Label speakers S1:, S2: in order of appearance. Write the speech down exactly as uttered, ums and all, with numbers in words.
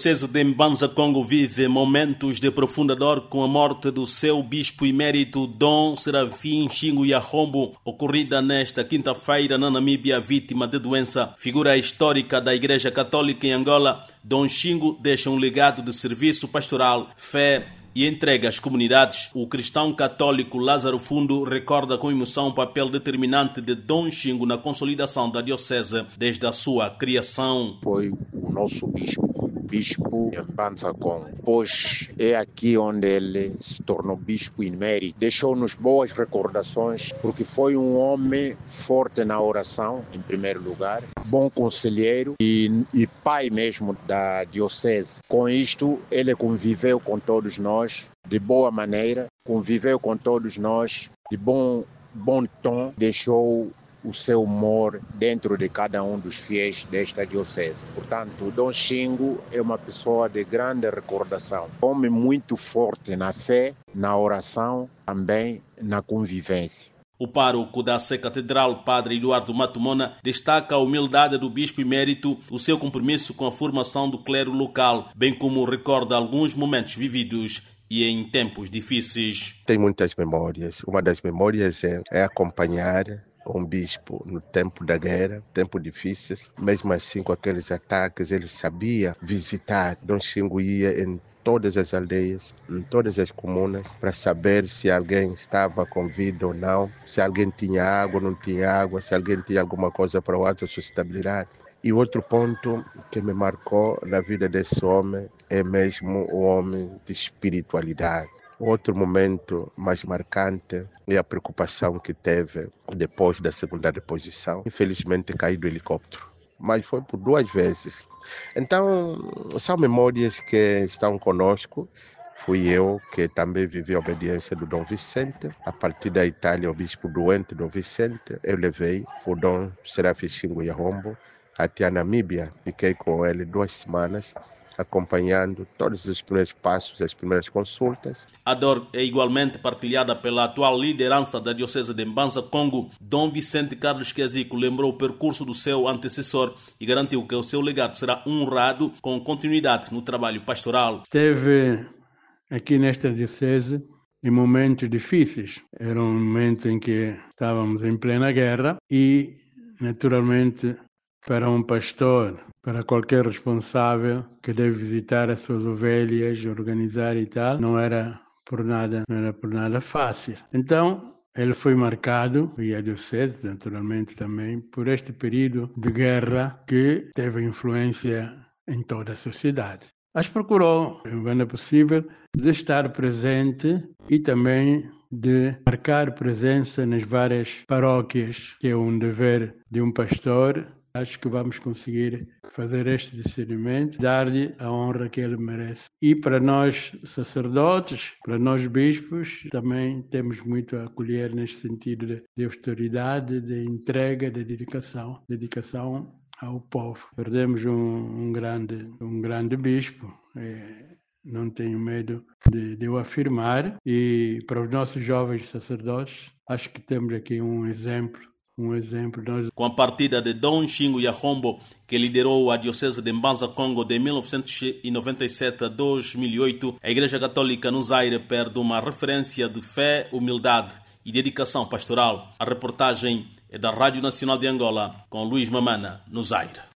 S1: Diocese de Mbanza, Congo, vive momentos de profunda dor com a morte do seu bispo emérito Dom Serafim Xingu Yahombo, ocorrida nesta quinta-feira na Namíbia, vítima de doença. Figura histórica da Igreja Católica em Angola, Dom Xingu deixa um legado de serviço pastoral, fé e entrega às comunidades. O cristão católico Lázaro Fundo recorda com emoção o papel determinante de Dom Xingu na consolidação da diocese desde a sua criação.
S2: Foi o nosso bispo, bispo em Mbanza, Congo. Pois é aqui onde ele se tornou bispo emérito. Deixou-nos boas recordações, porque foi um homem forte na oração, em primeiro lugar, bom conselheiro e, e pai mesmo da diocese. Com isto, ele conviveu com todos nós de boa maneira, conviveu com todos nós de bom, bom tom, deixou o seu humor dentro de cada um dos fiéis desta diocese. Portanto, Dom Xingu é uma pessoa de grande recordação. Homem muito forte na fé, na oração, também na convivência.
S1: O pároco da Sé Catedral, Padre Eduardo Matumona, destaca a humildade do bispo emérito, o seu compromisso com a formação do clero local, bem como recorda alguns momentos vividos e em tempos difíceis.
S3: Tem muitas memórias. Uma das memórias é, é acompanhar um bispo no tempo da guerra, tempo difíceis, mesmo assim com aqueles ataques, ele sabia visitar. Dom Xingu ia em todas as aldeias, em todas as comunas, para saber se alguém estava com vida ou não, se alguém tinha água ou não tinha água, se alguém tinha alguma coisa para o autossustentabilidade. E outro ponto que me marcou na vida desse homem é mesmo o homem de espiritualidade. Outro momento mais marcante é a preocupação que teve depois da segunda deposição. Infelizmente caiu do helicóptero, mas foi por duas vezes. Então, são memórias que estão conosco. Fui eu que também vivi a obediência do Dom Vicente. A partir da Itália, o bispo doente Dom Vicente, eu levei o Dom Serafim Xingu Yahombo até a Namíbia. Fiquei com ele duas semanas, acompanhando todos os primeiros passos, as primeiras consultas.
S1: A dor é igualmente partilhada pela atual liderança da Diocese de Mbanza, Congo. Dom Vicente Carlos Quiazico lembrou o percurso do seu antecessor e garantiu que o seu legado será honrado com continuidade no trabalho pastoral.
S4: Esteve aqui nesta Diocese em momentos difíceis. Era um momento em que estávamos em plena guerra e, naturalmente, para um pastor, para qualquer responsável que deve visitar as suas ovelhas, organizar e tal, não era por nada, não era por nada fácil. Então, ele foi marcado, e a diocese, naturalmente também, por este período de guerra que teve influência em toda a sociedade. Mas procurou, quando é possível, de estar presente e também de marcar presença nas várias paróquias, que é um dever de um pastor. Acho que vamos conseguir fazer este discernimento, dar-lhe a honra que ele merece. E para nós sacerdotes, para nós bispos, também temos muito a acolher neste sentido de, de austeridade, de entrega, de dedicação, dedicação ao povo. Perdemos um, um, grande, um grande bispo, é, não tenho medo de, de o afirmar. E para os nossos jovens sacerdotes, acho que temos aqui um exemplo. Um exemplo. Nós...
S1: Com a partida de Dom Xingu Yahombo, que liderou a Diocese de Mbanza, Congo de mil novecentos e noventa e sete a dois mil e oito, a Igreja Católica no Zaire perde uma referência de fé, humildade e dedicação pastoral. A reportagem é da Rádio Nacional de Angola, com Luís Mamana, no Zaire.